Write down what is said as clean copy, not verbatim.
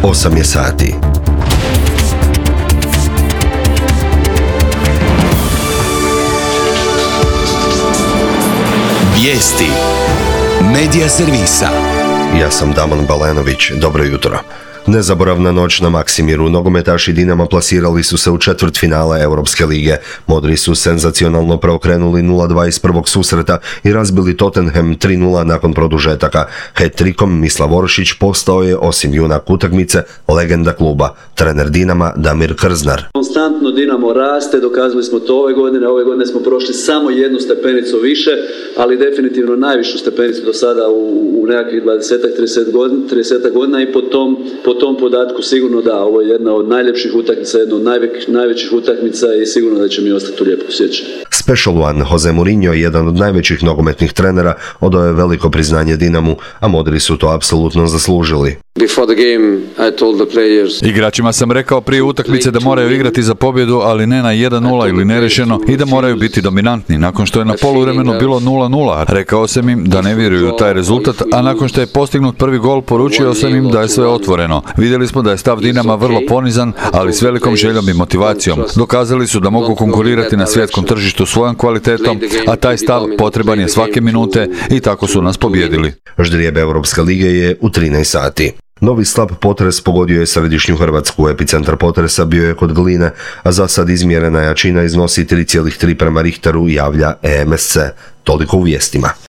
8 je sati. Vijesti Medija servisa. Ja sam Damon Balenović, dobro jutro. Nezaboravna noć na Maksimiru. Nogometaši Dinama plasirali su se u četvrtfinale Europske lige. Modri su senzacionalno preokrenuli 0-2 iz prvog susreta i razbili Tottenham 3-0 nakon produžetaka. Hat-trikom Mislav Oršić postao je, osim junak utakmice, legenda kluba. Trener Dinama Damir Krznar. Konstantno Dinamo raste, dokazali smo to ove godine smo prošli samo jednu stepenicu više, ali definitivno najvišu stepenicu do sada u nekakvih 20-30 godina i po tom podatku sigurno da, ovo je jedna od najljepših utakmica, jedna od najvećih utakmica i sigurno da će mi ostati u lijepom sjećanju. Special One Jose Mourinho, jedan od najvećih nogometnih trenera, odao je veliko priznanje Dinamu, a Modri su to apsolutno zaslužili. Igračima sam rekao prije utakmice da moraju igrati za pobjedu, ali ne na 1-0 ili nerešeno, i da moraju biti dominantni. Nakon što je na poluvremenu bilo 0-0, rekao sam im da ne vjeruju u taj rezultat, a nakon što je postignut prvi gol, poručio sam im da je sve otvoreno. Vidjeli smo da je stav Dinama vrlo ponizan, ali s velikom željom i motivacijom. Dokazali su da mogu konkurirati na svjetskom tržištu svojom kvalitetom, a taj stav potreban je svake minute i tako su nas pobijedili. Ždrijeb Europske lige je u 13 sati. Novi slab potres pogodio je središnju Hrvatsku. Epicentar potresa bio je kod Gline, a za sad izmjerena jačina iznosi 3,3 prema Richteru, javlja EMSC. Toliko u vijestima.